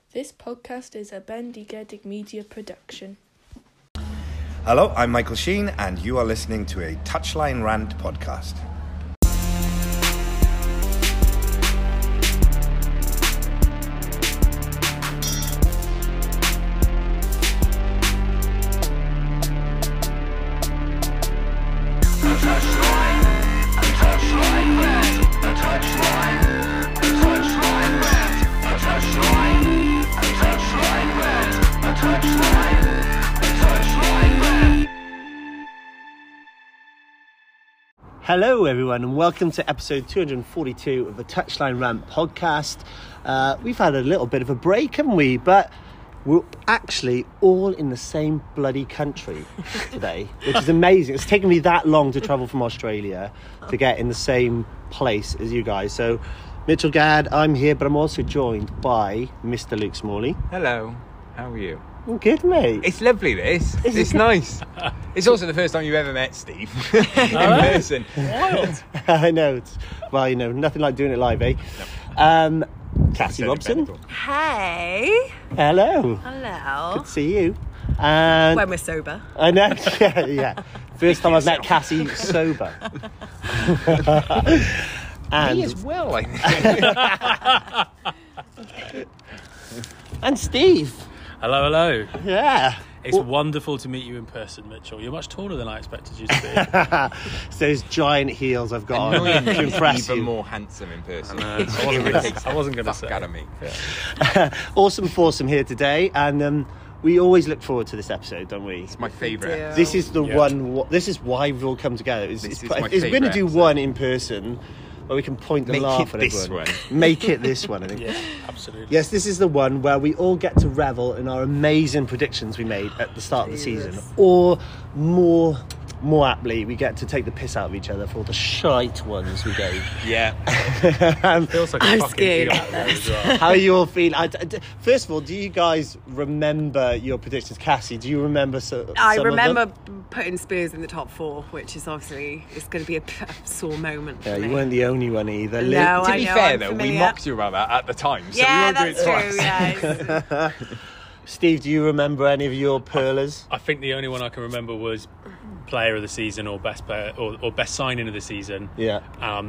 This podcast is a Bendigedig Media production. Hello, I'm Michael Sheen, and you are listening to a Touchline Rant podcast. Hello everyone and welcome to episode 242 of the Touchline Rant podcast. We've had a little bit of a break, haven't we? But we're actually all in the same bloody country today, which is amazing. It's taken me that long to travel from Australia to get in the same place as you guys. So Mitchell Gadd, I'm here, but I'm also joined by Mr. Luke Smalley. Hello, how are you? I'm good, mate. It's lovely, this. It's nice. It's also the first time you've ever met Steve in person. Wild. I know. Well, nothing like doing it live, eh? No. Cassie Robson. Hey. Hello. Hello. Good to see you. And when we're sober. I know. Yeah. First time I've met Cassie sober. And me as well, I think. And Steve. Hello. Yeah. It's wonderful to meet you in person, Mitchell. You're much taller than I expected you to be. It's those giant heels I've got on to impress even you. more handsome in person. I wasn't going to say. Out of me. Yeah. Awesome foursome here today, and we always look forward to this episode, don't we? It's my favourite. This is the one. This is why we've all come together. We're going to do one in person, where we can point and laugh at everyone. Make it this one, I think. Yeah, absolutely. Yes, this is the one where we all get to revel in our amazing predictions we made at the start of the season, or more aptly, we get to take the piss out of each other for all the shite ones we gave. Yeah. Feels like I'm a fucking scared deal about there this. as well. How are you all feeling? First of all, do you guys remember your predictions? Cassie, do you remember some I of remember them? putting Spurs in the top four, which is obviously it's going to be a sore moment for Yeah, me. you weren't the only one either. No, To I be know, fair, I'm though, familiar. we mocked you about that at the time. So Yeah, we won't do that's it true. twice. Yeah. Steve, do you remember any of your pearlers? I think the only one I can remember was player of the season or best player or best signing of the season. Yeah.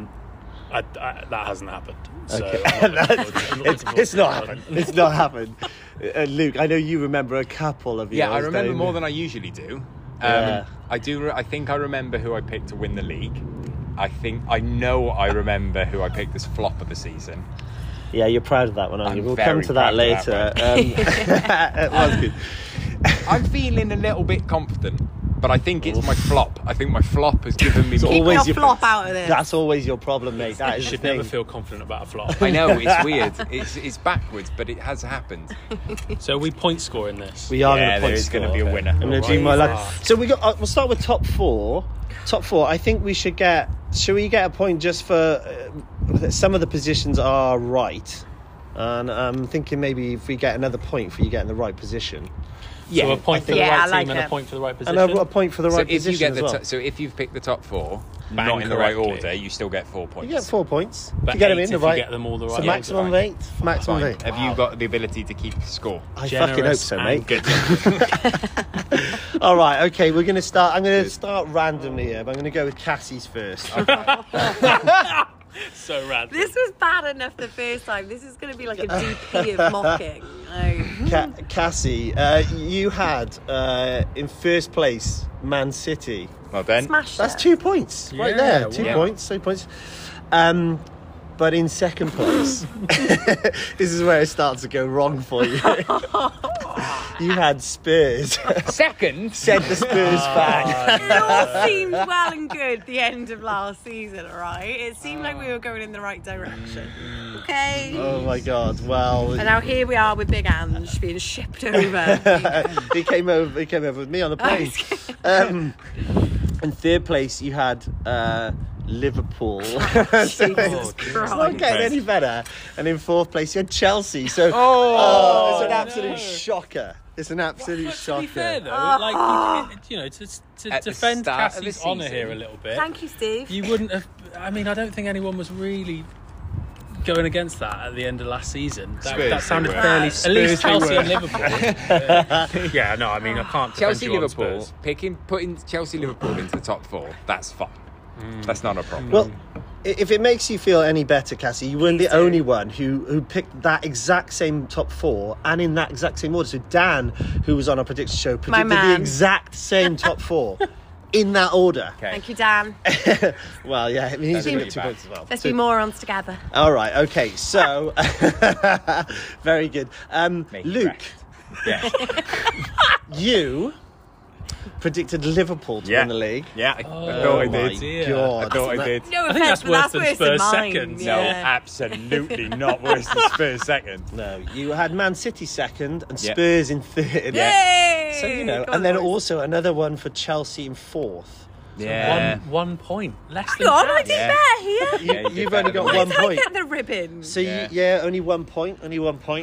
That hasn't happened. So Okay. I'm not looking forward to It's not happened. It's not happened. Luke, I know you remember a couple of yours. Yeah, I remember don't more you? than I usually do. Yeah. I do. I think I remember who I picked to win the league. I know I remember who I picked as flop of the season. Yeah, you're proud of that one, aren't you? I'm We'll come very to that proud later. of that It was good. I'm feeling a little bit confident, but I think it's my flop. I think my flop has given me more. Keep always your your- flop out of this. That's always your problem, mate. That You is the should thing. never feel confident about a flop. I know, it's weird. It's backwards, but it has happened. So we point score in this. We are Yeah, going there is to going to be a score. winner. I'm going to do Right. my luck. So we'll start with top four. Top four. I think we should get. Should we get a point just for some of the positions are right, and I'm thinking maybe if we get another point for you getting the right position, Yeah, So a point for the Yeah, I right like team and it. a point for the right and position. a point for the So right if you position get as the well. so if you've picked the top four, Bang not in the right correctly. order, you still get 4 points. You get 4 points. But If you get them 8 in the if you right. get them all the So right maximum of order. 8. Maximum of Fine. 8. Have you got the ability to keep score? I fucking hope so, mate. Good. All right, okay, we're going to start. I'm going to start randomly here, but I'm going to go with Cassie's first. So random. This was bad enough the first time. This is going to be like a DP of mocking. Cassie, you had in first place Man City. Well then, Smash That's it. 2 points right Yeah, there. 2 wow. points. 2 points. But in second place, this is where it starts to go wrong for you. You had Spurs. second. Sent the Spurs back. It all seemed well and good the end of last season, right? It seemed like we were going in the right direction. Okay. Oh my God! Well, And now here we are with Big Ange being shipped over. he came over. He came over with me on the plane. In third place, you had Liverpool. Jesus It's Christ. not getting any better. And in fourth place, you had Chelsea. So, it's an absolute shocker. It's an absolute To shocker. be fair though, like to At the defend start of the Cassie's honour season. here a little bit. Thank you, Steve. You wouldn't have. I mean, I don't think anyone was really going against that at the end of last season. Spurs, That sounded they were. fairly. At Spurs, least they Chelsea were. and Liverpool. Yeah, no, I mean I can't. Chelsea, defend you on Liverpool, Spurs. putting Chelsea, Liverpool into the top 4. That's fine. That's not a problem. Well, if it makes you feel any better, Cassie, you weren't the only one who picked that exact same top 4 and in that exact same order. So Dan, who was on our prediction show, predicted the man. exact same top 4 in that order. Okay. Thank you, Dan. Well, yeah, I mean, he's That's going to really get 2 bad. points as well. Let's So- be morons together. All right, okay, so very good. Make it Luke, correct. Yeah. you predicted Liverpool to win the league. Yeah, I Oh, thought I my did. dear. God. I thought I did. No I think offense, that's but worse that's than worse Spurs than mine. second. No, Yeah. absolutely not worse than Spurs second. No, you had Man City second and Yeah. Spurs in third. Yay! So, you know, Go on, and then boys. also another one for Chelsea in fourth. Yeah. 1 point. Less Hang than on, I that. did Yeah. better here. Yeah, you did You've better only got than Why me. one did I point. get the ribbon? So, Yeah. only 1 point. Only 1 point.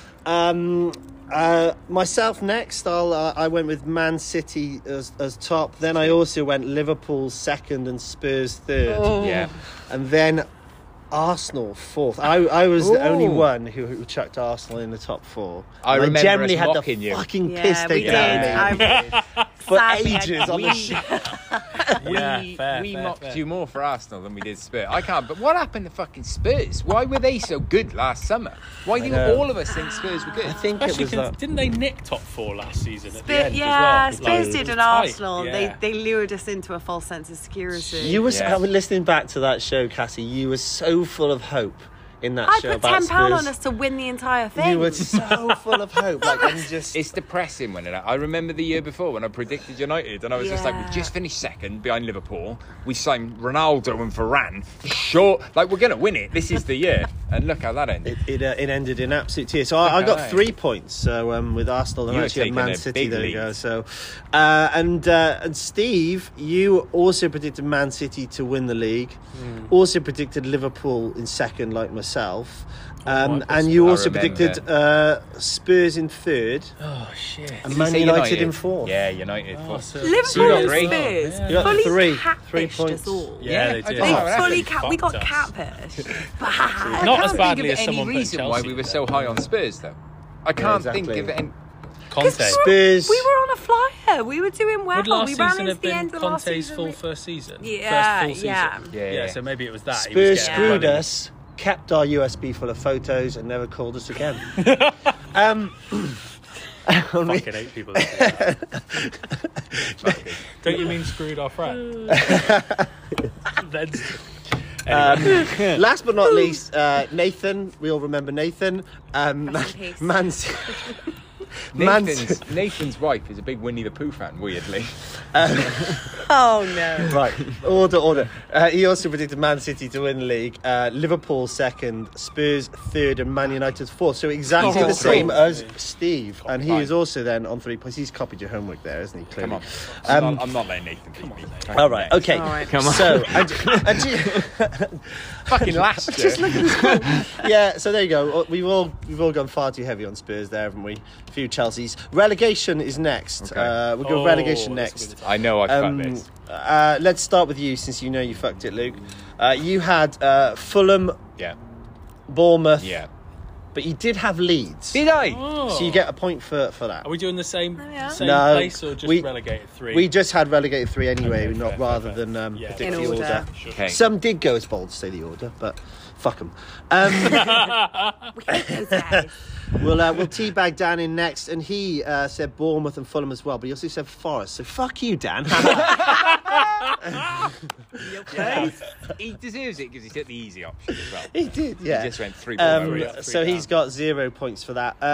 Myself next, I went with Man City as top. Then I also went Liverpool second and Spurs third. Oh. Yeah. And then Arsenal fourth. I was the only Ooh. one who chucked Arsenal in the top 4. I And remember generally us had the mocking you. fucking Yeah, piss we taken did. out of me for Sadly, ages on the Yeah, we fair, mocked fair. you more for Arsenal than we did Spurs. I can't. But what happened to fucking Spurs? Why were they so good last summer? Why do know. all of us think Spurs were good? I think it Especially was because that. didn't they nick top 4 last season at the Spurs, end yeah, as well? Spurs Like, did it was at tight. Arsenal. Yeah. They lured us into a false sense of security. You were Yeah. I was listening back to that show, Cassie. You were so full of hope in that I show put about £10 Spurs. on us to win the entire thing. You were so full of hope, like and just. It's depressing when I remember the year before when I predicted United and I was just like, Yeah. we just finished second behind Liverpool. We signed Ronaldo and Varane. Sure, like we're gonna win it. This is the year. And look how that ended. It ended in absolute tears. So I got Okay. 3 points. So with Arsenal and You were actually at taking Man a City. big There you lead. go. So and Steve, you also predicted Man City to win the league. Also predicted Liverpool in second, like myself. And you I also remember. predicted Spurs in third Oh, shit. and Did you Man say United in fourth. Yeah, United. Oh, fourth. so- Liverpool So you got and three. Spurs Yeah. You got fully 3 catfished points. us all. Yeah, they I did. don't They know. fully Fucked we got us. catfished. Bad. I Not can't as think badly of as any Any someone put reason why Chelsea we were there. so high on Spurs though? I can't exactly. think of it. Conte. Spurs. We were on a flyer. We were doing well. Would last We ran season into have the been end of last Conte's season. full first season? Yeah, First full season? yeah. Yeah. So maybe it was that. He was Spurs getting screwed running. us, kept our USB full of photos, and never called us again. Fucking hate people that do that. Don't you mean screwed our friend? Then- Anyway. Last but not least, Nathan. We all remember Nathan. Rest in peace. Nathan's wife is a big Winnie the Pooh fan, weirdly. Oh no. Right, order. He also predicted Man City to win the league, Liverpool second, Spurs third, and Man United fourth. So exactly He's got the same three. as Steve, and he Fine. is also then on 3 points. He's copied your homework there, isn't he? Clearly. Come on. I'm not letting Nathan beat me. All right. Okay. All right. Come on. So, Fucking last year. yeah. So there you go. We've all gone far too heavy on Spurs there, haven't we? A few Chelsea's. Relegation is next. Okay. We'll go relegation that's next. good. I know I fucked this. Let's start with you, since you know you fucked it, Luke. You had Fulham, Yeah. Bournemouth, Yeah. but you did have Leeds. Did I? Oh. So you get a point for that. Are we doing the same yeah. No, place or just we- relegated 3? We just had relegated 3 anyway, Okay, not fair, rather fair. than Yeah. predict In the order. order. Sure. Okay. Some did go as bold to say the order, but fuck them. We hate those guys. We'll teabag Dan in next, and he said Bournemouth and Fulham as well, but he also said Forest. So fuck you, Dan. Yeah. He deserves it because he took the easy option as well. He did, yeah. He just went 3 below. So he's got 0 points for that.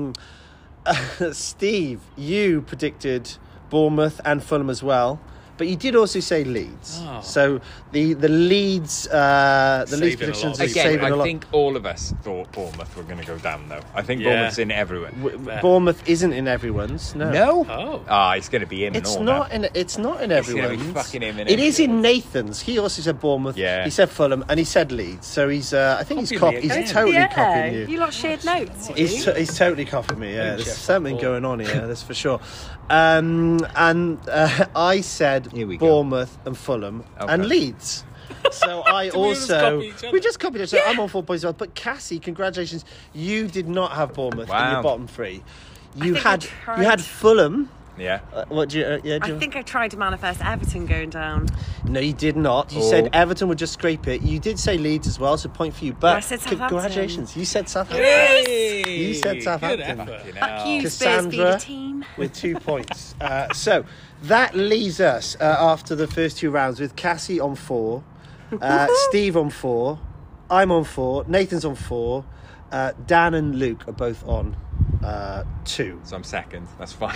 Steve, you predicted Bournemouth and Fulham as well, but you did also say Leeds. Oh. So the Leeds Leeds Saving a lot predictions of are people. Again, saving a I lot. think all of us thought Bournemouth were going to go down, though. I think Yeah. Bournemouth's in everywhere. Bournemouth isn't in everyone's. No. No? Oh. Ah, it's going to be him It's and all not now. in. It's not in It's gonna be everyone's. fucking him in It is in everyone's. Nathan's. He also said Bournemouth. Yeah. He said Fulham, and he said Leeds. So he's. I think he's Copying me he's again. totally yeah, copying you. you lot shared notes. you He's, do. he's totally copying me. Yeah, there's check something that going on here. That's for sure. And I said Here we go. Bournemouth and Fulham Okay. and Leeds. So I Did we all just also copy each other? we just copied it. So I'm on 4 points as well. But Cassie, congratulations, you did not have Bournemouth in your Wow. bottom 3. You think I had tried. Fulham. Yeah. What do you? I think I tried to manifest Everton going down. No, you did not. You Oh. said Everton would just scrape it. You did say Leeds as well, so point for you. But I said Southampton. congratulations, you said Southampton. Hey! You said Good Southampton. effort. Fuck you, Spurs beat Cassandra a team. with 2 points. So that leaves us after the first 2 rounds with Cassie on 4, Steve on 4, I'm on 4, Nathan's on 4, Dan and Luke are both on 2. So I'm second. That's fine.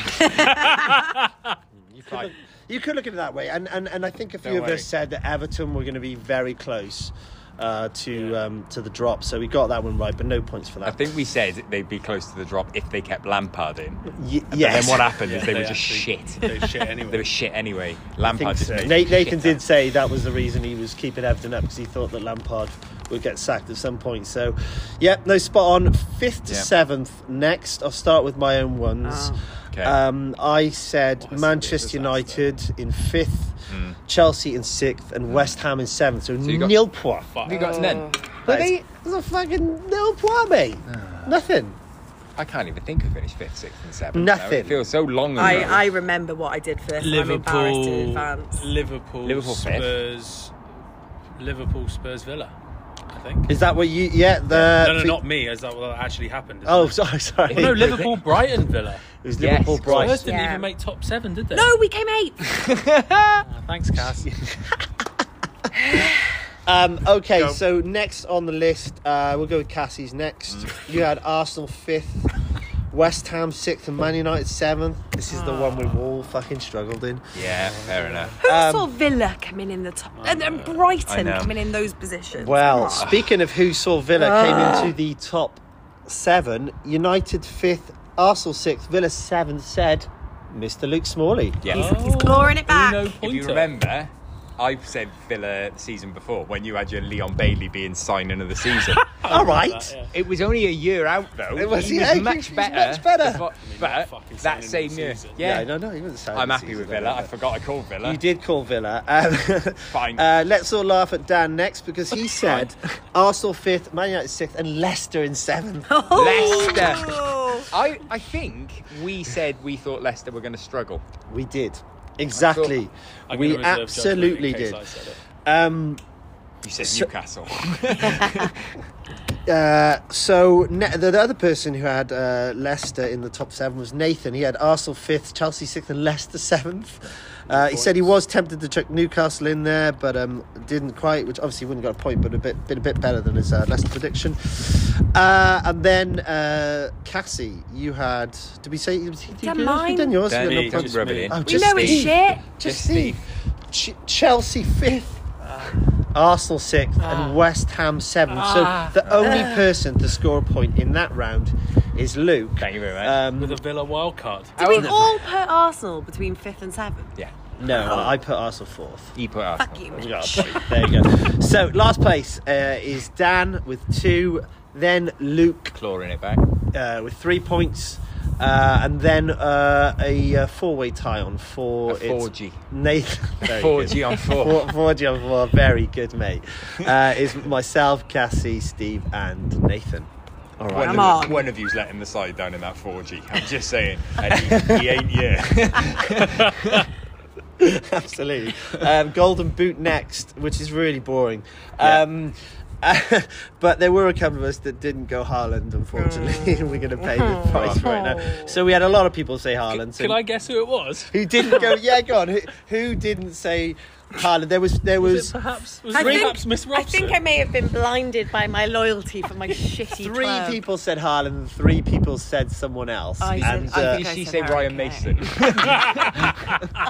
You could look at it that way, and I think a few Don't of worry. us said that Everton were going to be very close to the drop, so we got that one right, but no points for that. I think we said they'd be close to the drop if they kept Lampard in. yes. But then what happened Yeah, is they were they just actually- shit. They were shit anyway. They were shit anyway. I think Lampard just so. made Nathan shit did up. say that was the reason he was keeping Everton up, because he thought that Lampard would get sacked at some point. So, yeah, no, spot on. 5th to Yeah. 7th next. I'll start with my own ones. Okay. I said What a Manchester disaster. United in 5th, Chelsea in 6th, and West Ham in 7th. So, you got- nil points. Fuck. We got none. But it's a fucking nil points, mate. Nothing. I can't even think who finished 5th, 6th, and 7th. Nothing. It feels so long ago. I remember what I did first. I'm embarrassed in advance. Liverpool fifth. Spurs, Villa. I think. Is that what you? Yeah. No, not me. Is that what actually happened? isn't Oh, it? sorry. Oh, no, Liverpool, Brighton, Villa. It was Yes, Liverpool, Spurs Brighton. didn't Yeah. even make top 7, did they? No, we came 8th. Thanks, Cass. Okay, Go. so next on the list, we'll go with Cassie's next. You had Arsenal 5th, West Ham 6th, and Man United 7th. This is the one we've all fucking struggled in. Yeah, fair enough. Who saw Villa coming in the top, and I Brighton know. coming in those positions? Well, Come on. speaking of who saw Villa came into the top 7, United 5th, Arsenal 6th, Villa 7th, said Mr. Luke Smalley. Yeah. He's clawing it back. Uno If you pointer. remember, I said Villa the season before when you had your Leon Bailey being signing of the season. All right. Yeah. It was only a year out though. It was- he yeah, was he much was better. much better. But fucking that signing same of the year, season. yeah. No, he wasn't saying I'm the happy season, with Villa. I but- forgot I called Villa. You did call Villa. Fine. Let's all laugh at Dan next, because he said Arsenal 5th, Man United 6th, and Leicester in 7th. Leicester. Oh. I think we said we thought Leicester were going to struggle. We did. Exactly. I'm We gonna reserve absolutely judgment in case did. I said it. You said Newcastle. So the other person who had Leicester in the top 7 was Nathan. He had Arsenal 5th, Chelsea 6th, and Leicester 7th. He said he was tempted to chuck Newcastle in there, but didn't quite, which obviously wouldn't got a point, but been a bit better than his Leicester prediction. And then Cassie, you had. Did we say? Done mine. You've done yours. Don't You've got need- no points. don't rub it in. Oh, We just know it's Steve. shit. Just Steve. Chelsea 5th. Arsenal 6th and West Ham 7th. So the only person to score a point in that round is Luke. Thank you very much. With a Villa wild card. Did we all put Arsenal between 5th and 7th? Yeah. No, I put Arsenal 4th. You put Arsenal. Fuck you, We Mitch. got a point. There you go. So last place is Dan with 2, then Luke Clawing it back. with 3 points, and then a 4-way tie on 4. A 4G. Nathan. Very 4G good. on 4. 4G on 4. Very good, mate. Is myself, Cassie, Steve, and Nathan. All right. Come on. One of you's letting the side down in that 4G. I'm just saying. And he ain't here. Absolutely. Golden Boot next, which is really boring. But there were a couple of us that didn't go Haaland, unfortunately. We're going to pay the price right now. So we had a lot of people say Haaland. So Can I guess who it was? who didn't go? Yeah, go on. Who didn't say Haaland? There was Was it perhaps Miss Robson? I think I may have been blinded by my loyalty for my shitty 3 club. people said Haaland, and 3 people said someone else. I said- and I Did think she said say Harry Ryan Kane. Mason?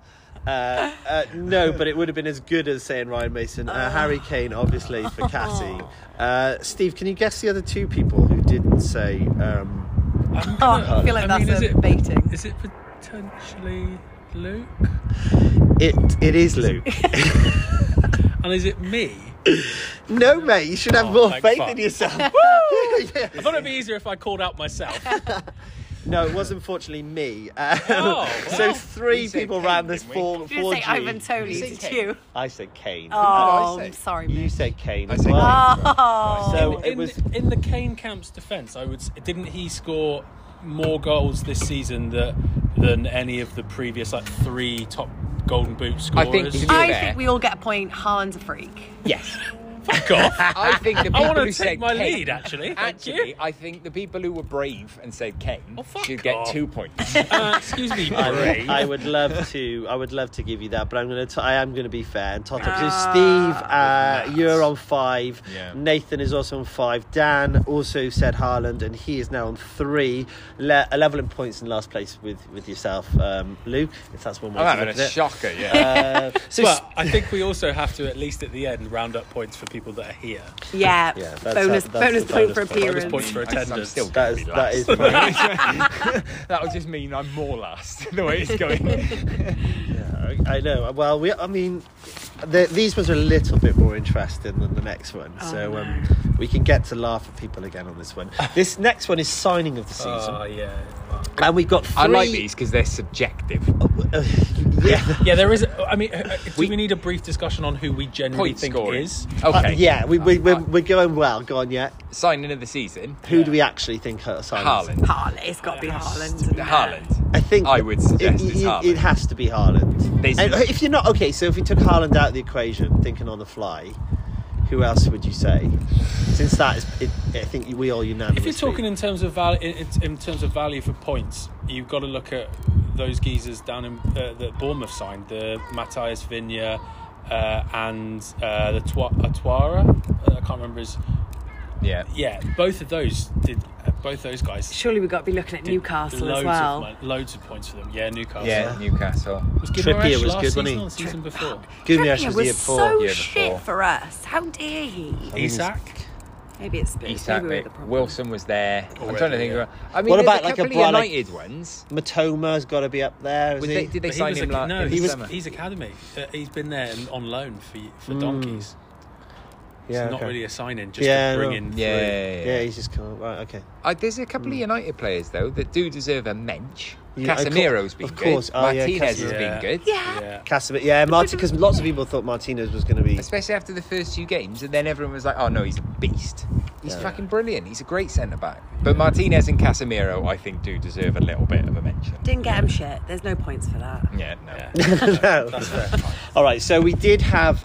no, but it would have been as good as saying Ryan Mason. Harry Kane, obviously, for Cassie. Steve, can you guess the other 2 people who didn't say? Oh, I feel like that's is a it baiting. Is it potentially Luke? It is Luke. And is it me? No, mate, you should have Oh, more thank faith fuck. in yourself. I thought it'd be easier if I called out myself. No, it was unfortunately me. So wow. three We said people Kane, ran this didn't we? 4G. Did you say Ivan Toney? You Did said you? I said Kane. Oh, I say? I'm sorry, You mate. said Kane I as said well. Oh. So it was. In the Kane camp's defence, didn't he score more goals this season than any of the previous 3 top Golden Boot scorers? I think if I there. think we all get a point. Haaland's a freak. Yes. Fuck off. I think the people I want who to said take my Kane, lead, actually. Thank you. Actually, I think the people who were brave and said Kane fuck should get off. 2 points. Excuse me, Bray. I would love to give you that, but I am going to be fair and tot up. So Steve, you're on 5. Yeah. Nathan is also on 5. Dan also said Haaland, and he is now on 3. A level in points in last place with yourself, Luke. If that's one way I'm to having look a at it. shocker, yeah. But I think we also have to, at least at the end, round up points for people that are here. Yeah. that's bonus the point for bonus point. appearance. Bonus points for I'm attendance. still That gonna is be that is. last. That'll just mean I'm more last, the way it's going. I know. Well, these ones are a little bit more interesting than the next one, so we can get to laugh at people again on this one. This next one is signing of the season, Oh, yeah. and we've got 3. I like these because they're subjective. Yeah. Yeah, there is. Do we need a brief discussion on who we generally Point think scoring. is? Okay. Yeah, we're going well. Go on, yeah. Signing of the season. Who do we actually think are signing? Haaland. Haaland. It's got to be Haaland. Haaland. I think I would suggest it's Haaland. It has to be Haaland. There's- And if you're not okay, so if we took Haaland out of the equation, thinking on the fly, who else would you say? Since that is, I think we all unanimously. If you're talking in terms of value for points, you've got to look at those geezers down in that Bournemouth signed, the Matthias Viña and the Atwara. I can't remember his. Yeah. Yeah, both of those guys. Surely we've got to be looking at did Newcastle as well. Loads of points for them. Yeah, Newcastle. Yeah, Newcastle. Was Trippier Guimaraes was last good, season wasn't he? or the season before? Guimaraes Trippier was the year was before. so Year shit before. for us. How dare he? Isak. Maybe it's Spurs. Isak, Maybe we're the problem. Wilson was there. I'm Already, trying to think. yeah. I mean, What there's about a like a couple of Brian- like- United ones? Matoma's got to be up there. Did Isn't he? they But sign him no, in the he's, summer? he's academy. He's been there on loan for donkeys. Yeah, It's not okay. really a sign-in, just Yeah, to bring no. in through. Yeah, he's just come right. Okay. There's a couple of United players though that do deserve a mensch. Yeah, Casemiro's been of course. good. Oh, yeah, Martinez has Casemiro. been good. Yeah. Casemiro, yeah, Martin, because lots of people thought Martinez was going to be. Especially after the first 2 games, and then everyone was like, "Oh no, he's a beast. He's fucking brilliant. He's a great centre back." But Martinez and Casemiro, I think, do deserve a little bit of a mention. Didn't get him shit. There's no points for that. Yeah, no. Yeah. No. That's fair. All right, so we did have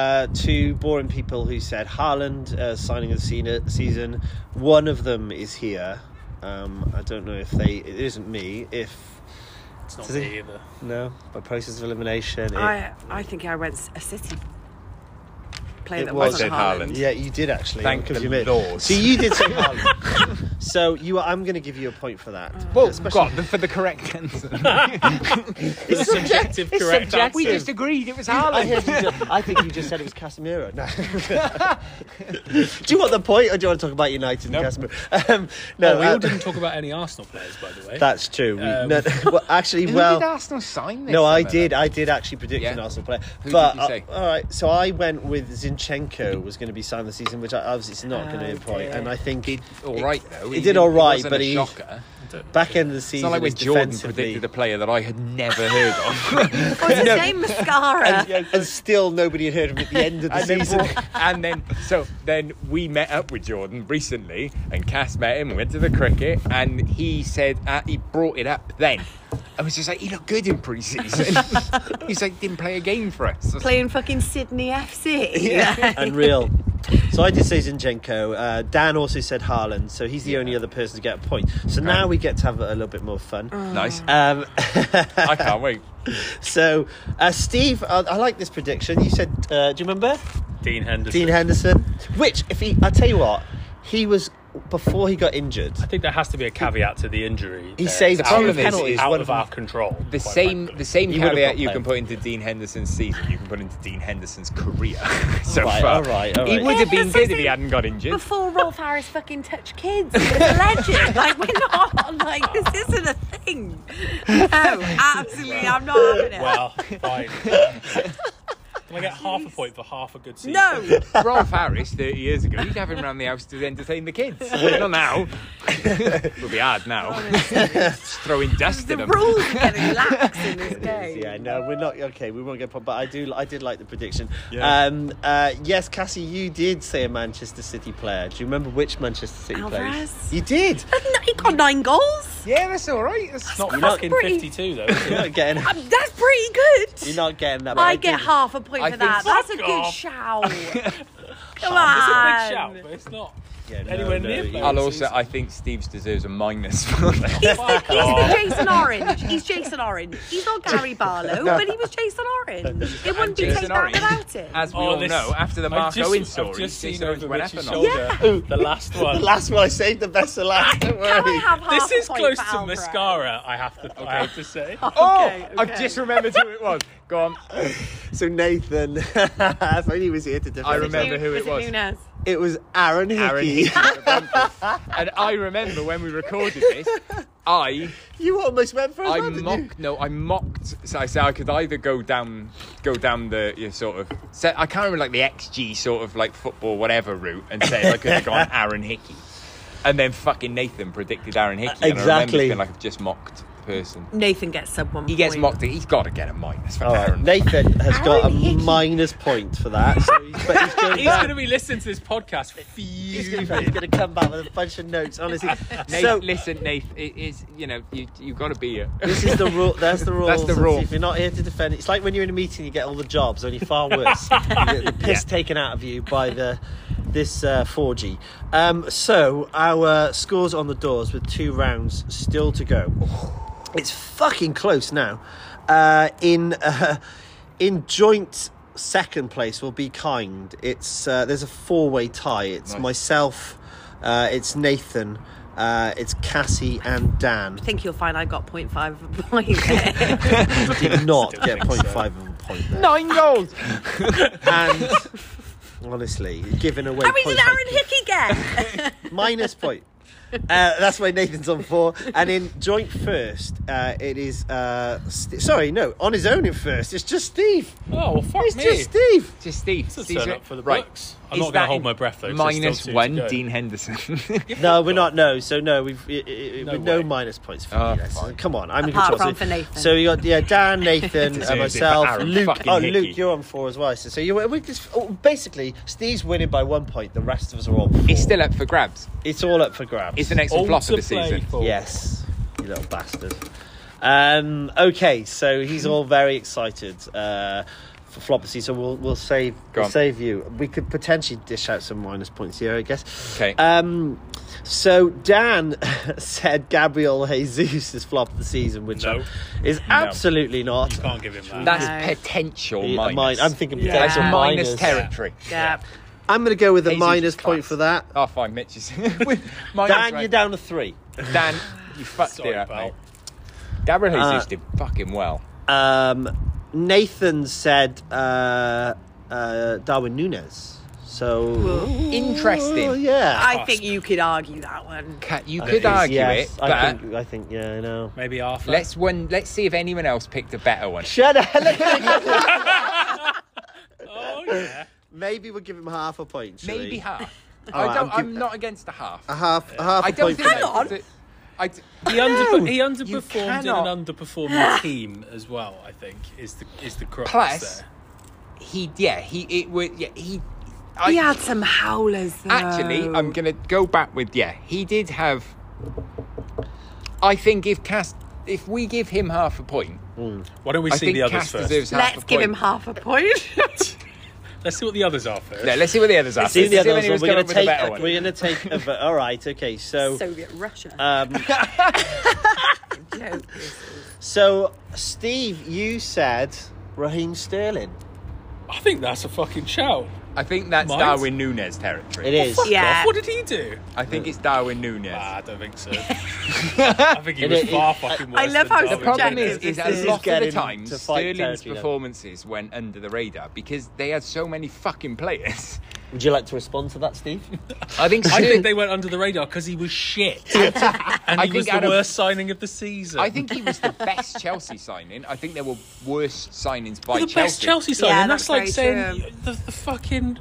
2 boring people who said Haaland signing of the season. One of them is here. I don't know if it isn't me. If It's not Does he- me either. no, by process of elimination. I think I went a City player It that was wasn't Haaland. Haaland. Yeah, you did actually. Thank because the you made- Lord. So you did say Haaland. So I'm going to give you a point for that. Well, Especially- God, for the correct answer. It's subjective correct subjective. answer. We just agreed it was I, Haaland. heard I think you just said it was Casemiro. No. Do you want the point, or do you want to talk about United and Casemiro? No, We all didn't talk about any Arsenal players, by the way. That's true. No, well, actually, Who well, did Arsenal sign this no, I summer, did. then? I did actually predict Yeah. an Arsenal player. Who But did you say? all right, so I went with Zinchenko was going to be signed this season, which obviously is not going to be a point. dear. And I think Did all right though. He did all right, wasn't but a he shocker. back end of the It's season not like when was Jordan defensively. predicted a player that I had never heard of. What's his name? Mascara. And still nobody had heard of him at the end of the season. then we met up with Jordan recently, and Cass met him. We went to the cricket, and he said he brought it up then. I was just like, he looked good in pre-season. He's like, didn't play a game for us. Playing fucking Sydney FC. Unreal. So I did say Zinchenko. Dan also said Haaland, so he's the only other person to get a point. So now we get to have a little bit more fun. Nice. I can't wait. So, Steve, I like this prediction. You said, do you remember? Dean Henderson. Dean Henderson. Which, I'll tell you what, he was, before he got injured, I think there has to be a caveat to the injury. He there. saved It's two out of- penalties, out one of of our them- control. The quite same frankly. He would have caveat got you played. can put into Dean Henderson's season, you can put into Dean Henderson's career so All right, far. all right. He would have been Yeah, good if he hadn't got injured. Before Rolf Harris fucking touched kids, he was a legend. Like, we're not, like, this isn't a thing. No, absolutely, I'm not having it. Well, fine. Can I get half a point for half a good season? No. Rolf Harris, 30 years ago, he'd have him around the house to entertain the kids. Not now. It'll be hard now. Just throwing dust The at them. rules are getting lax in this game. Yeah, no, we're not okay. We won't get. But I did like the prediction. Yeah. Yes, Cassie, you did say a Manchester City player. Do you remember which Manchester City player? Alvarez. You did. He got 9 goals. Yeah, that's all right. That's Not You're not fucking pretty- 52 though. Is You're it? not getting. That's pretty good. You're not getting that. I get half a point I for think- that. That's a Fuck good off. shout. Come It's a on. big shout, but it's not Yeah, no, anywhere no, near. you- player I'll of the also, season. I think Steve's deserves a minus. Fuck He's off. the Jason Orange. He's Jason Orange. He's not Gary Barlow, but he was Jason Orange. It wouldn't be Jason taken out Orange. without it. As we Oh, all this- know, after the I've Mark just- Owen story, I've just seen Jason Orange over went Rich's up and on. shoulder the last The one. last one I saved the best for last. Don't Can I worry. have half This is a point close for to Alvarez? mascara. I have to say. Oh, Okay, I've okay. just remembered who it was. Go on. So Nathan, if only he was here to defend. I remember who it was. Nunes? It was Aaron Hickey. Aaron Hickey. And I remember when we recorded this, I You almost went for it, didn't you? mocked. So I said I could either go down the sort of. I can't remember like the XG sort of like football whatever route and say I could have gone Aaron Hickey, and then fucking Nathan predicted Aaron Hickey. And I remember Exactly. feeling like I've just mocked the person. Nathan gets sub 1 He gets point. mocked. He's got to get a minus for All right, Aaron. Nathan has got a Aaron Hickey. minus point for that. So but he's going He's back. going to be listening to this podcast He's fuming. going to come back with a bunch of notes. Honestly, Nate, so listen, Nate. It is you've got to be here. this is the rule. That's the rule. That's the rule. If you're not here to defend, it's like when you're in a meeting, you get all the jobs. Only far worse. You get the piss taken out of you by this 4G. So our scores on the doors with 2 rounds still to go. It's fucking close now. In joint second place will Be Kind. It's there's a 4-way tie. It's Nice. myself, it's Nathan, it's Cassie and Dan. I think you'll find I got 0.5 of a point there. Did not get 0.5 of a point there. 9 goals. And honestly, giving away How many did points Aaron like Hickey get? minus point. That's why Nathan's on 4. And in joint first, it is on his own in first. It's just Steve. Oh, well, fuck It's me. just Steve. Just Steve. It's a Steve's turn right. up for the Right. books. I'm Is not going that to hold in my breath though. 'cause there's Minus still 2 to 1, go. Dean Henderson. No, we're not. No, so no, we've No with no way. minus points for Oh, you. Yes. fine. Come on, I'm in Apart control. from for Nathan. So you got Dan, Nathan, Deserves it, myself, but Aaron Luke. fucking Oh, Hickey. Luke, you're on 4 as well. So we just basically Steve's winning by 1 point. The rest of us are all 4. He's still up for grabs. It's all up for grabs. It's the next All flop to of the play season. for. Yes, you little bastard. Okay, so he's all very excited for flop of the season. So we'll save Go on. save you. We could potentially dish out some minus points here, I guess. Okay. So Dan said Gabriel Jesus is flop of the season, which No. is absolutely not. You can't give him that. That's No. potential Yeah, minus. I'm thinking Yeah. potential That's minus. minus territory. Yeah. I'm going to go with a Jesus minus Christ. point for that. Oh, fine, Mitch is. Minus, Dan, right. you're down to 3. Dan, you fucked Sorry, it up, pal. mate. Gabriel Jesus did fucking well. Nathan said Darwin Núñez. So Interesting. yeah. I think you could argue that one. You It could is, argue yes, it, but I think yeah, I know. Maybe Arthur. let's see if anyone else picked a better one. Shut up. Oh yeah. Maybe we'll give him half a point. shall Maybe we? half. All right, I'm not against a half. a half I a don't point. think. Hang on. He underperformed in cannot. an underperforming team as well. I think is the crux Plus, there. He had some howlers though. Actually, I'm going to go back with, he did have... I think if we give him half a point, Why don't we I see think the others Cass first? deserves half Let's a give point. him half a point. Let's see what the others are first. Yeah, let's see what the others are. See the Let's others. anyone's We're come going up to with a better one. take. We're going to take. All right. Okay. So. Soviet Russia. Joke. So Steve, you said Raheem Sterling. I think that's a fucking shout. I think that's Might. Darwin Núñez territory. It is. Yeah. What did he do? I think it's Darwin Núñez. I don't think so. I think he was far fucking worse. I love than how Darwin. The problem Objective, is this a is lot of the getting time, to fight Sterling's territory now. performances went under the radar because they had so many fucking players Would you like to respond to that, Steve? I think I think they went under the radar because he was shit. And he was the worst signing of the season. I think he was the best Chelsea signing. I think there were worse signings by the Chelsea. best Chelsea signing. Yeah, that's that's like very saying the fucking.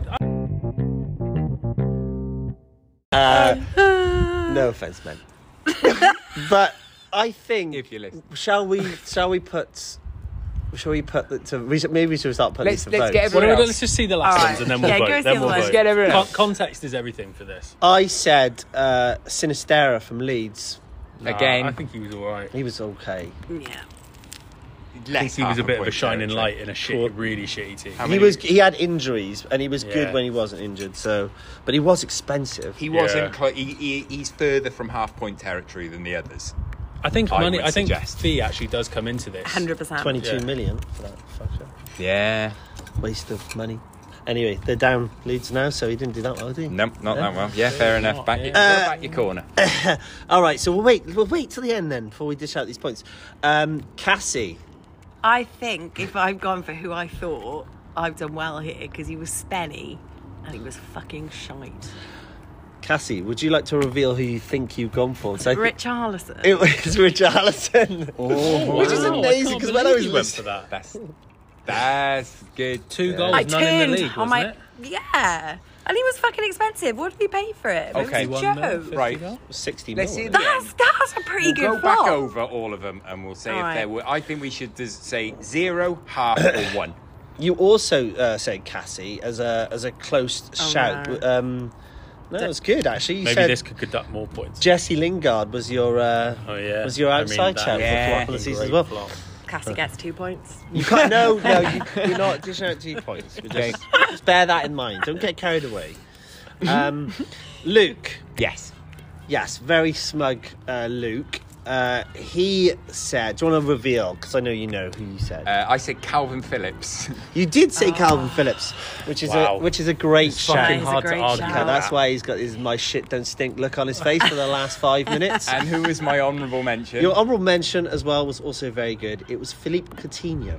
No offence, man. But I think If you listen. shall we put maybe we should start putting Let's these to votes. get everyone else. Let's just see the last All ones right. and then we'll Yeah, vote. go see Then the we'll last. vote. Get everyone else. Context is everything for this. I said Sinistera from Leeds. Again. I think he was all right. He was okay. Yeah. I think he was a bit of a point shining territory. light in a really shitty team. How He many- he had injuries and he was Yeah. good when he wasn't injured. So, but he was expensive. He wasn't. Yeah. He's further from half-point territory than the others. I think I money. would I think suggest. fee actually does come into this. 100%. 22 Yeah. million for that fucker. Yeah. Waste of money. Anyway, they're down Leeds now, so he didn't do that well, did he? No, not that well. Yeah, fair enough. not, Back, yeah. go back your corner. All right, so we'll wait till the end then before we dish out these points. Cassie, I think if I've gone for who I thought, I've done well here because he was spenny and he was fucking shite. Cassie, would you like to reveal who you think you've gone for? So Rich Harlison. it was Rich Allison. Oh, Which is wow, amazing, I can't 'cause when I believe was he went listening- for that. That's good. 2 goals, I none in turned the league, on wasn't my it? yeah, and he was fucking expensive. What did he pay for it? Okay. It was a 1 mil, joke. 50 Right. mil? 60 Let's million. see That's a pretty We'll good go back flop. over all of them and we'll say All if right. there were. I think we should just say 0, half, or 1. You also said Cassie as a close shout. no. No, it was good actually. You Maybe said this could conduct more points. Jesse Lingard was your Oh yeah, was your outside shout for yeah, flop of the season as great well. flop. Cassie gets 2 points. You can't. You're not dishing out 2 points. We're just bear that in mind. Don't get carried away. Luke, Yes. yes, very smug. Luke. He said, "Do you want to reveal?" Because I know you know who you said. I said Calvin Phillips. You did say Calvin Phillips, which is Wow. a great It's shout. fucking That is a hard to great argue. shout. Yeah, that's why he's got his "my shit don't stink" look on his face for the last 5 minutes. And who was my honourable mention? Your honourable mention as well was also very good. It was Philippe Coutinho.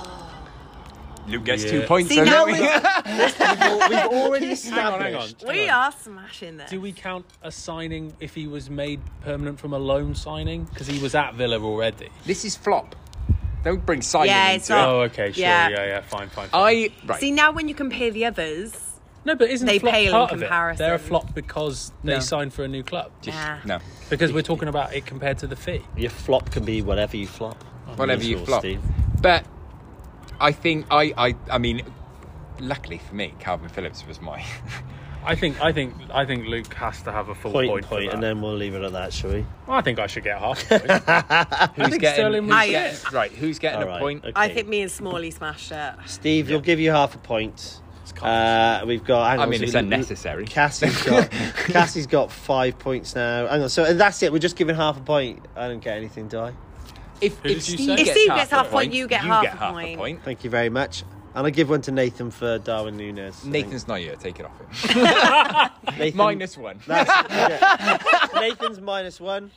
Luke gets Yeah. 2 points. See, so now don't we? We've already Hang established. on. We are smashing this. Do we count a signing if he was made permanent from a loan signing? Because he was at Villa already. This is flop. Don't bring Simon Yeah, into it's it. not- Oh, okay, sure. Yeah. Yeah, fine. Right. See, now when you compare the others, No, but isn't They flop pale in part of it? comparison. They're a flop because they No. signed for a new club. nah. No. Because we're talking about it compared to the fee. Your flop can be whatever you flop. Whatever you Usual, flop. Steve. But I think I mean, luckily for me, Calvin Phillips was my. I think Luke has to have a full Point, point for that. and then we'll leave it at that, shall we? Well, I think I should get half a point. Who's think getting? Sterling Who's was- getting right. Who's getting All a right, point? okay. I think me and Smalley smashed it. Steve, you'll give you half a point. We've got. Hang I on, mean, so it's unnecessary. Cassie's got 5 points now. Hang on, so that's it. We're just giving half a point. I don't get anything, do I? If Who did you Steve say? If gets Steve half gets a half a point, you get half a point. point. Thank you very much. And I give one to Nathan for Darwin Núñez. I think. Nathan's not here. Take it off him. Nathan, -1. Nathan's -1.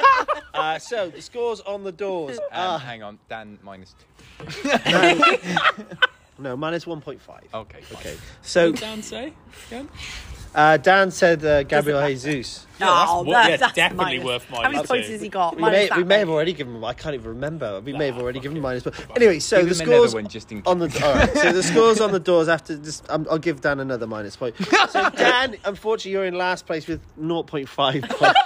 So the scores on the doors. Hang on, Dan -2. No, -1.5. Okay, fine. Okay. So What did Dan say? Again? Dan said Gabriel Jesus. Oh, that's definitely minus. worth How many minus points two. has he got? We Minus may that have one. already given him. I can't even remember. We may have already given him -1. Anyway, so Give the him another scores one just in on the all right. So the scores on the doors after this. I'll give Dan another -point. So Dan, unfortunately, you're in last place with 0.5 points.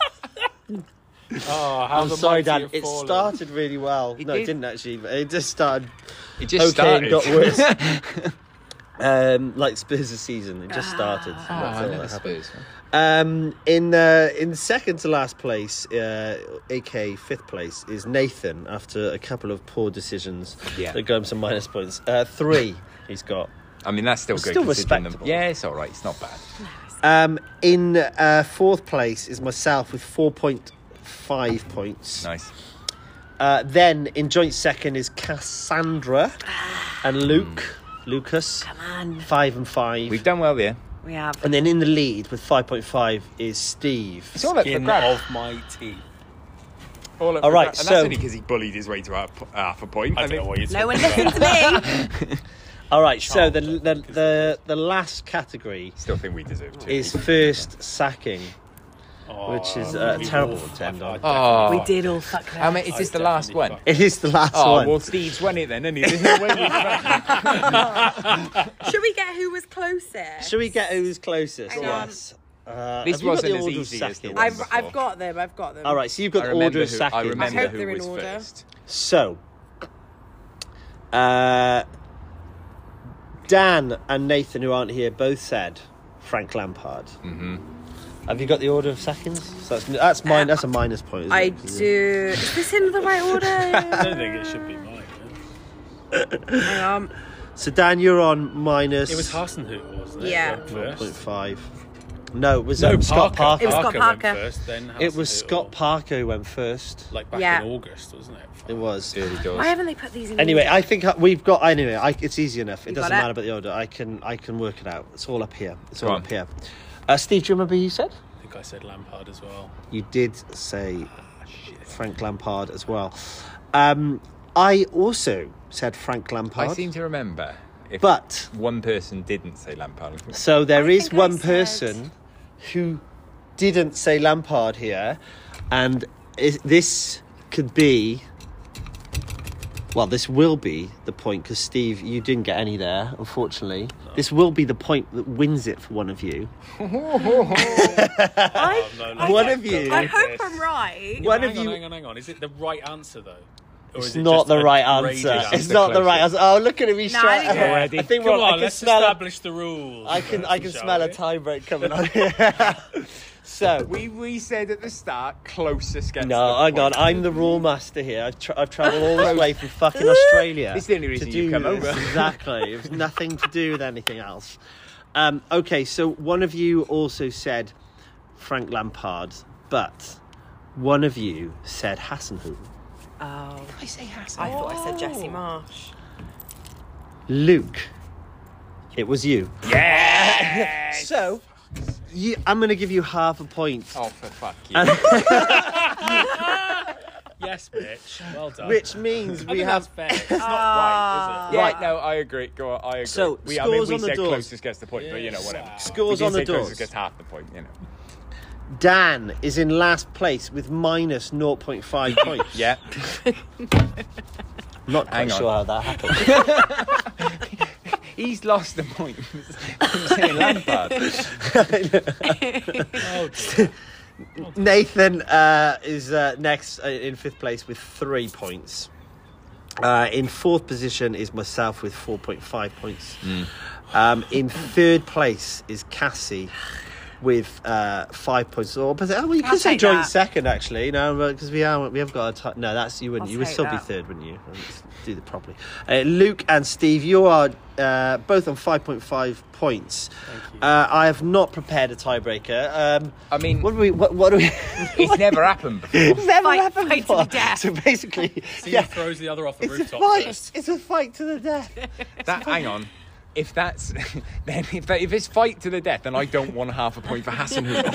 Oh, how I'm sorry, Dan. It started really well. No, it did. didn't actually. But it just started It just okay started. and got worse. Like Spurs' season, it just started. That's all I that never happened. Spurs. In second to last place, aka fifth place, is Nathan after a couple of poor decisions Yeah. that got him some minus points. 3 he's got. I mean, that's still good. Still considering respectable. Yeah, it's all right. It's not bad. In fourth place is myself with 4.5 points. Nice. Then in joint second is Cassandra and Lucas. Come on. 5 and 5. We've done well there. We have. And then in the lead with 5.5 is Steve. It's all up for Skin grabs. of my teeth. All up All for right, grabs. And so- that's only because he bullied his way to half a point. I don't know what you're No one talking listens about. to me. All right, so Charlton, the last category Still think we deserve to. is first sacking, which is a terrible to end on. Oh. We did all fuck that. How many? Is this the last one? It is the last Oh, one. well, Steve's won it then, isn't he? There's no way we Should we get who was closest? Should we get who's closest? Hang on. Yes. This have you got wasn't the as order of easy as the sacking? one. I've got them. I've got them. All right, so you've got I order remember of who, sacking. I remember hope who they're in was order. first. So, Dan and Nathan, who aren't here, both said Frank Lampard. Mm-hmm. Have you got the order of seconds? So that's mine. That's a minus point. Isn't I it? do. Is this in the right order? I don't think it should be mine. Hang on. So Dan, you're on minus. It was Hasenhüttl, wasn't it? Yeah. Went first. 0.5. No, it was No, Scott Parker. It was Scott went Parker. first, then It was Hasenhüttl. Scott Parker who went first. Like back Yeah. in August, wasn't it? It was. Early doors. Why haven't they put these in? Anyway, order? I think we've got. Anyway, it's easy enough. It You doesn't got it? matter about the order. I can work it out. It's all up here. It's Go all on. up here. Steve, do you remember who you said? I think I said Lampard as well. You did say Frank Lampard as well. I also said Frank Lampard. I seem to remember. If But one person didn't say Lampard. so there I is think I one said- person who didn't say Lampard here, and this could be. Well, this will be the point because Steve, you didn't get any there, unfortunately. No. This will be the point that wins it for one of you. No, One of you. I hope I'm right. One hang of on, you. hang on. Is it the right answer though? Or It's is it not just the a right graded answer. It's answer not the right closer? answer. Oh, look at him! He's No, trying. I think Already. I think Come we're. on, I can let's smell. establish the rules. I can shall smell a we? tie break coming on here. So We said at the start, closest gets no, the hang on. point. I'm the rule master here. I've travelled all this way from fucking Australia. It's the only reason to you do come this. over. Exactly. It was nothing to do with anything else. Okay, so one of you also said Frank Lampard, but one of you said Hasenhüttl. Oh, I say Hassan. I thought I said Jesse Marsh. Luke, it was you. Yeah. So, I'm going to give you half a point. Oh, for fuck you. Yes, bitch. Well done. Which means I we think have. that's fair. It's not right, is it? Yeah, Right. no, I agree. Go on, I agree. So, we scores said on the doors. closest gets the point, but you know, whatever. Scores we on the did say doors. Closest gets half the point, you know. Dan is in last place with minus 0.5 points. Yeah. Not quite Hang on. sure how that happened. He's lost the point from saying Lampard. Oh, dear. Nathan is next in fifth place with 3 points. In fourth position is myself with 4.5 points. In third place is Cassie with 5 points. Or you I'll could say take joint that. second actually, because we have got a no. That's you wouldn't. I'll You would take still be that. third, wouldn't you? Let's do it properly. Luke and Steve, you are both on 5.5 points. Thank you. I have not prepared a tiebreaker. I mean, What do we? What do we? it's never happened before. It's never Fight- happened fight to before. the death. So basically, See yeah, who throws the other off the it's a rooftop fight. first. It's a fight to the death. Hang on. If that's then if it's fight to the death, then I don't want half a point for Hasenhüttl.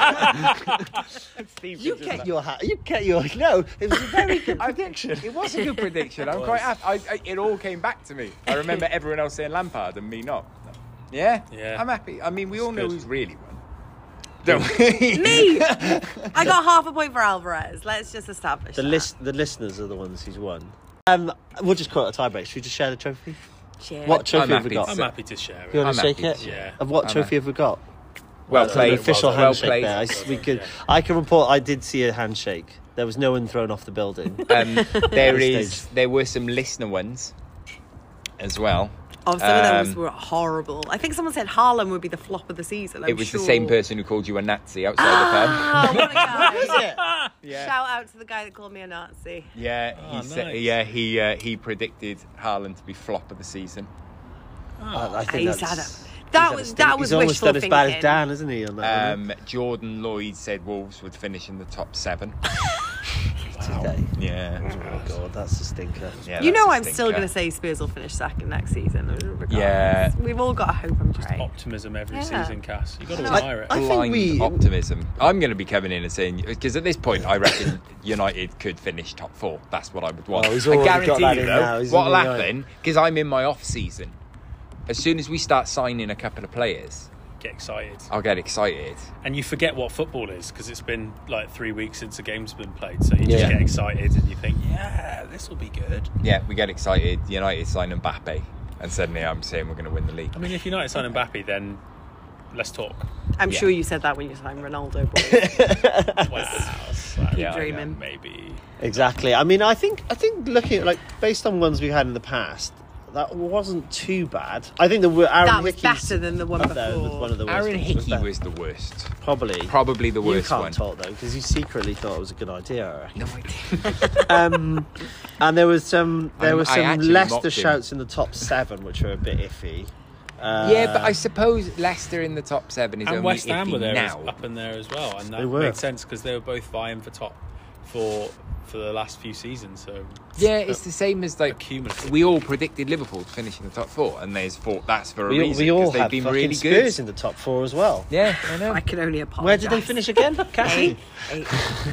You get your hat. You get your. No, it was a very good prediction. It was a good prediction. I'm quite happy. It all came back to me. I remember everyone else saying Lampard and me not. Yeah? Yeah. I'm happy. I mean, we all know good. who's really won. Don't we? Me! I got half a point for Alvarez. Let's just establish The that. the listeners are the ones who's won. We'll just call it a tiebreak. Should we just share the trophy? Cheers. What trophy have we happy got? to I'm So- happy to share You it. want to I'm shake happy it? to, yeah. Of what I'm trophy have we got? Well An played. official well done. handshake Well there. played. We could. I can report. I did see a handshake. There was no one thrown off the building. There were some listener ones as well. Oh, some of those were horrible. I think someone said Haaland would be the flop of the season. It was the same person who called you a Nazi outside Oh, what a guy. Is it? the pub. Shout out to the guy that called me a Nazi. Yeah, Oh, he said, nice. he predicted Haaland to be flop of the season. I think He's that's. had that was He's almost wishful done as thinking. bad as Dan, isn't he? On that one? Jordan Lloyd said Wolves would finish in the top 7. Today. Yeah. Oh god, that's a stinker. Yeah, You know that's a I'm still stinker. going to say Spurs will finish second next season. Regardless. Yeah. We've all got to hope and pray. Optimism every Yeah. season, Cass. You've got to I- admire it. I think blind we- optimism. I'm going to be coming in and saying, because at this point I reckon United could finish top 4. That's what I would want. Oh, he's I already guarantee got that you in though, now. He's what'll in United. happen, because I'm in my off season, as soon as we start signing a couple of players, Get excited. I'll get excited. And you forget what football is because it's been like 3 weeks since a game's been played. So you just Yeah. get excited and you think, yeah, this will be good. Yeah, we get excited. United sign Mbappe, and suddenly I'm saying we're going to win the league. I mean, if United sign Mbappe, then let's talk. I'm Yeah. sure you said that when you signed Ronaldo, boy. Wow. Yeah, I dreaming. Maybe. Exactly. I mean, I think looking at, like, based on ones we've had in the past, that wasn't too bad. I think Aaron That was Hickey's better than the one up there was before. one of the worst. Aaron ones. Hickey better. was the worst. probably the worst You can't one. talk though because you secretly thought it was a good idea. I reckon. No, I didn't. And there was some I actually Leicester mocked him. shouts in the top 7, which are a bit iffy. Yeah, but I suppose Leicester in the top 7 is And only West Ham iffy were there now. up in there as well. And They that were. made sense because they were both vying for top 4 for the last few seasons. So Yeah, it's the same as like Cumulative. we all predicted Liverpool to finish in the top 4, and there's thought that's for a we reason all because they've had been fucking really Spurs good. in the top 4 as well. Yeah, I know. I can only apologise. Where did they finish again, Cassie? Eight.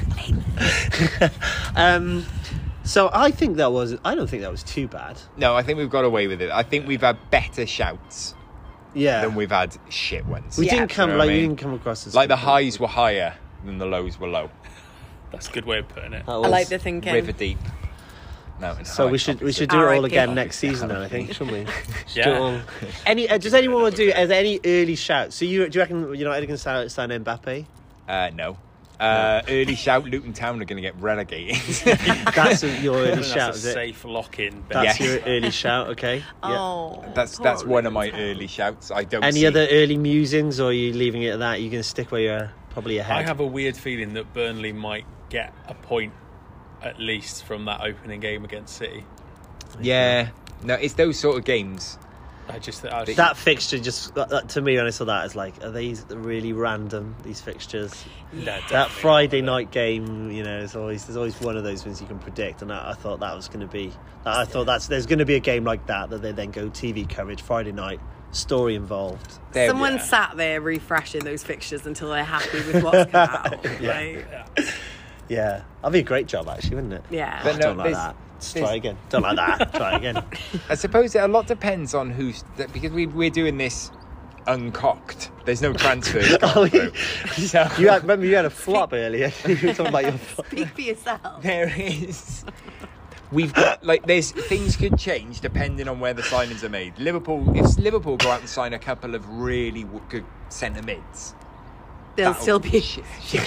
So I don't think that was too bad. No, I think we've got away with it. I think we've had better shouts Yeah, than we've had shit ones. we Yeah. didn't come You know what I mean? we didn't come across as Like the highs were higher than the lows were low. that's a good way of putting it. That I was- like the thinking. River deep. No, it's So high, we should obviously. do it all R.I.P. again next season then, I think, shouldn't we? Yeah. Do it all. Does anyone want to do? Are there any early shouts? So do you reckon United can sign Mbappe? No. Early shout, Luton Town are going to get relegated. That's your early That's shout, a is it? safe lock-in. That's Yes. your early shout, okay? Yeah. Oh, that's poor one of my Luton. early shouts. I don't Any see other early musings, or are you leaving it at that? You're going to stick where you're probably ahead. I have a weird feeling that Burnley might get a point at least from that opening game against City. Yeah. No, it's those sort of games. That fixture just to me when I saw that, is like, are these really random? These fixtures. That Friday night game, there's always one of those ones you can predict, and I thought that was going to be. I thought there's going to be a game like that they then go TV coverage Friday night, story involved. Someone sat there refreshing those fixtures until they're happy with what's come out. Yeah. Right? Yeah, that'd be a great job actually, wouldn't it? Yeah. But no, Don't like there's- that. Just try again. Don't like that. Try again. I suppose a lot depends on who's because we're doing this uncocked. There's no transfers. Oh, gone through. So Remember you had a flop earlier. You were talking about your flop. Speak for yourself. there is. We've got there's things could change depending on where the signings are made. If Liverpool go out and sign a couple of really good centre mids, They'll that'll still be shit.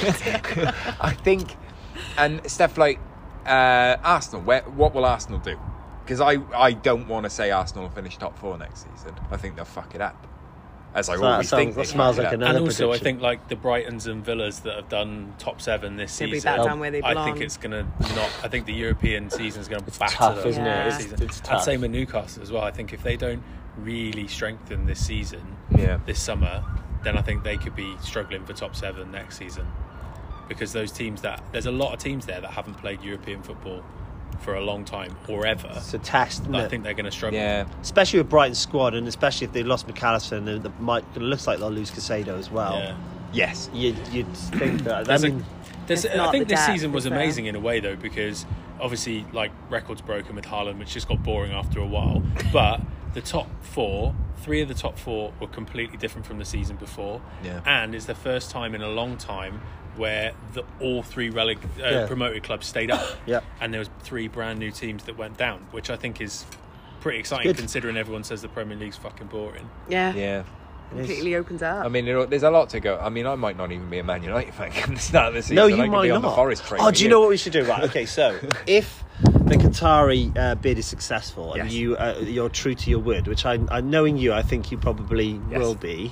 I think, and stuff like Arsenal. What will Arsenal do? Because I don't want to say Arsenal will finish top 4 next season. I think they'll fuck it up. As I always think. That smells like And another also, I prediction. think like the Brightons and Villas that have done top 7 this They'll be season, back down where they I belong. think it's gonna not. I think the European season is going to batter tough, them isn't it? this It's- season. it's And tough. same with Newcastle as well. I think if they don't really strengthen this season, this summer, then I think they could be struggling for top 7 next season. Because there's a lot of teams there that haven't played European football for a long time or ever. It's a test, isn't I it? think they're going to struggle. Yeah. Especially with Brighton's squad, and especially if they lost McAllister, and it looks like they'll lose Casado as well. Yeah. Yes. You'd think that. There's I a- mean, There's, It's I not think the this depth, season was is there? amazing in a way though, because obviously like records broken with Haaland, which just got boring after a while. But the top 4, 3 of the top 4 were completely different from the season before, Yeah. and it's the first time in a long time where all 3 promoted clubs stayed up, Yeah. and there was 3 brand new teams that went down, which I think is pretty exciting Good. considering everyone says the Premier League's fucking boring. Yeah. Yeah. Completely opens up. I mean, there's a lot to go. I mean, I might not even be a Man United fan at the start of the season. no, I you could might be not. on the Forest train. Oh, with do you know what we should do? Right. Okay. So if the Qatari bid is successful and Yes. you're true to your word, which I knowing you, I think you probably Yes. will be.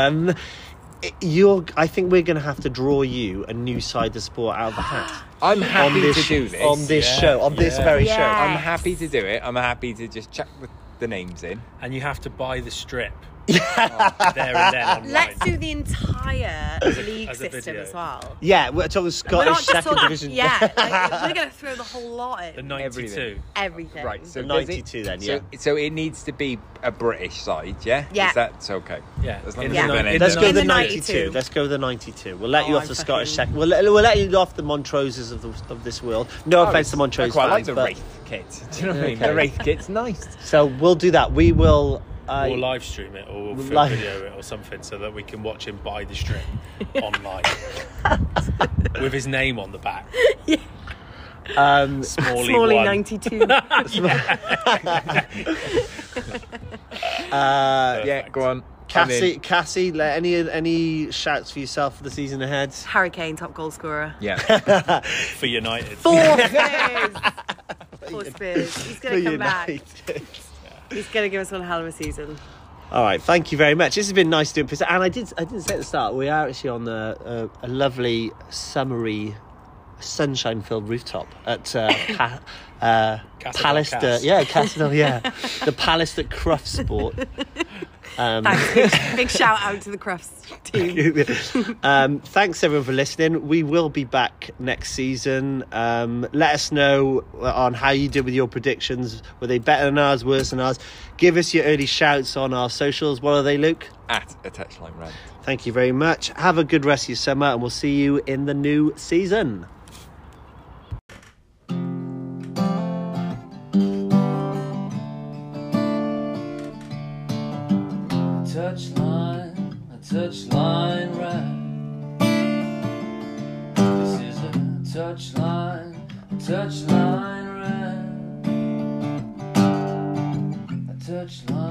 I think we're going to have to draw you a new side to support out of the hat. I'm happy this, to do this. on this show, on this very show. Yeah. I'm happy to do it. I'm happy to just chuck the names in. And you have to buy the strip there and then online. Let's do the entire league as a system video. as well. Yeah, we're talking We're Scottish not just second talking, division. yeah, like, we're going to throw the whole lot The in. 92. Everything. Right, so The does 92 then, so, yeah. So it needs to be a British side, yeah? Yeah. Is that okay? Yeah. As long In as the we've ni- done it. in Let's the go In the the 92. 92. Let's go the 92. We'll let you Oh, off the I'm Scottish fucking- second. We'll let you off the Montroses of this world. No offense to Montrose I quite like fans, the but Wraith kit. Do you know what I mean? Okay. The Wraith kit's nice. so we'll do that. We will or live stream it, or video it, or something, so that we can watch him buy the string online with his name on the back. Yeah. Smalley 92. Yeah, go on. Cassie, any shouts for yourself for the season ahead? Harry Kane, top goal scorer. Yeah. for United. 4 Spurs. 4 Spurs. He's going to come back. He's going to give us one hell of a season. All right, thank you very much. This has been nice doing. And I didn't say at the start, we are actually on a lovely summery, sunshine-filled rooftop at Pallister. Yeah, Castle. Yeah, the Pallister Crufts Sport. Thanks. Big shout out to the Crufts team. Thanks everyone for listening. We will be back next season. Let us know on how you did with your predictions. Were they better than ours, worse than ours? Give us your early shouts on our socials. What are they, Luke? At a touchline rant. Thank you very much. Have a good rest of your summer, and we'll see you in the new season. Touchline rant. This is a touchline rant. A touchline.